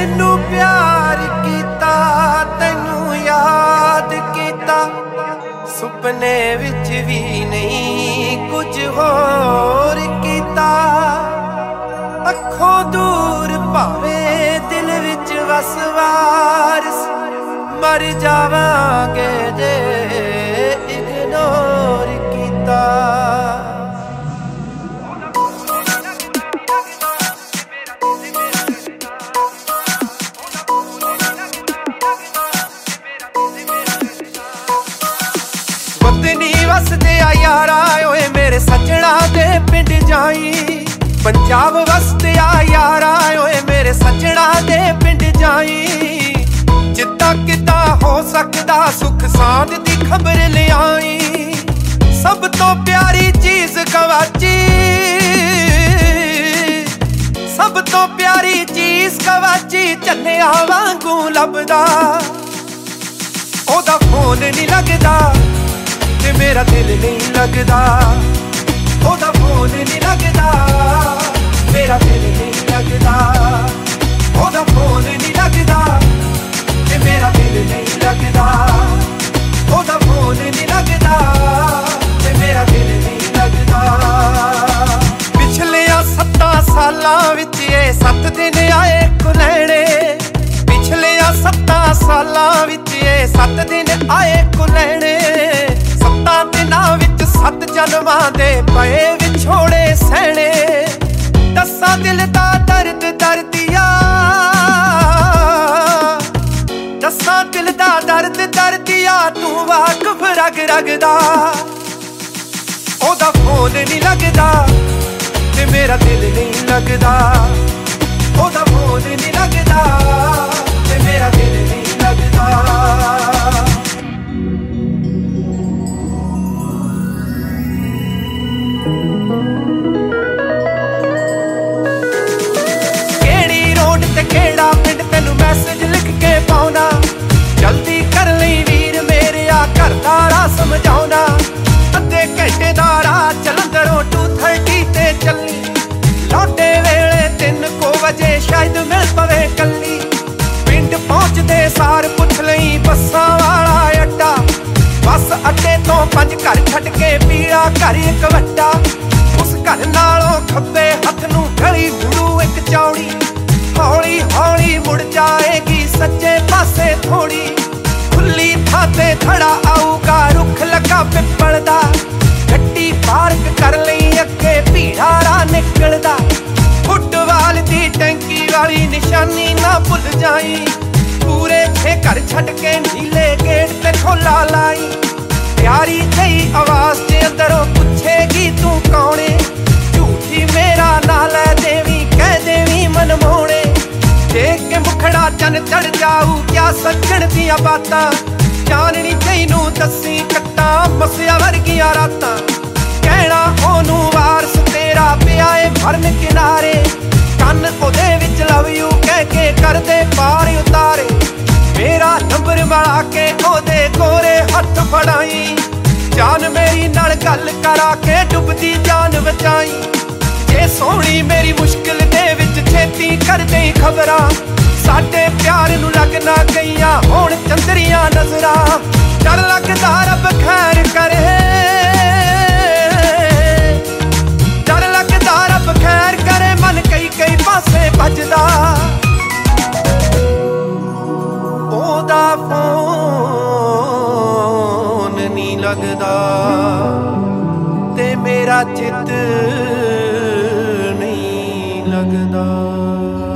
तेनू प्यार कीता, तेनू याद कीता, सुपने विच भी नहीं कुछ होर कीता। अखों दूर भावे दिल विच वस वारस, मर जावांगे जे इग्नोर कीता। वतनी वसदे आ यारा ओए मेरे सजना दे पिंड जाई, पंजाब वसदे आ यारा ओए मेरे सजना दे पिंड जाई। जिद्दां किद्दां हो सकदा सुख सांद दी खबर ले आई, सब तो प्यारी चीज गवाची, सब तो प्यारी चीज गवाची, झन्नेआं वांगू लभदा ओदा फोन नहीं लगदा ते मेरा दिल नहीं लगदा, ओदा फोन नहीं लगदा मेरा दिल नहीं लगदा, ओदा फोन नहीं लगदा ते मेरा दिल नहीं लगदा, ओदा फोन नहीं लगदा ते मेरा दिल नहीं लगदा। पिछले 7 सालां विच 7 दिन आए कुलैणे, पिछले 7 सालां विच 7 दिन आए कुलैणे। 7 दिनां विच 7 जन्मां दे पए विछोड़े सहणे। दस्सां दिल दा दर्द दर्दिया, दस्सां दिल दा दर्द दर्दिया, तू वाकफ रग रगदा। ओदा फोन नहीं लगदा ते मेरा दिल नहीं लगदा, ओदा फोन नहीं लगदा ते मेरा दिल नहीं लगदा। केड़ा पिंड तेनू मैसेज लिख के पाउना, जल्दी कर लई वीर मेरे आ घर दा राह समझाउना। अद्धे घंटे दा राह जलंधरों 230 ते चली, लौटे वेले 3 बजे शायद मिल पवे कली। पिंड पहुंचदे सार पुछ लई बस्सां वाला अड्डा, बस अड्डे तो 5 घर छड्ड के पीड़ा घर एक वड्डा। उस घर नालों खब्बे हथ नूं गली मुड़ू एक चौड़ी, हौली हौली मुड़ जाएगी सज्जे पासे थोड़ी। खुली थां ते खड़ा आऊगा रुख लगा पिपल दा, गड्डी पार्क कर लई अगे भीड़ा राह निकलदा। फुटबाल दी टैंकी वाली निशानी ना भुल जाई, पूरे 6 घर छड्ड के नीले गेट ते खोला लाई। प्यारी जही आवाज जे अंदरों पुछेगी तू कौने, झूठी मेरा ना लै देवी कह देवी मनमोहणे। देख के मुखड़ा चन चढ़ जाऊ क्या सज्जण दियां बातां, जाननी तैनू दसी कट्टा मसिया वर्गियां रातां। कहना ओनू वारस तेरा पिया ए मरन किनारे, कन्न ओदे विच लव यू कह के करदे पार उतारे। मेरा नंबर मिला के ओदे गोरे हथ फड़ाई, जान मेरी नाल गल करा के डुबदी जान बचाई। जे सोहनी मेरी मुश्किल दे विच छेती कर देई खबरां, साडे प्यार नू लगना गईयां होण चंदरियां नजरां। डर लगदा रब खैर करे, डर लगदा रब खैर करे, मन कई पासे भजदा। ओदा फोन नी लगदा ते मेरा चित नहीं लगदा।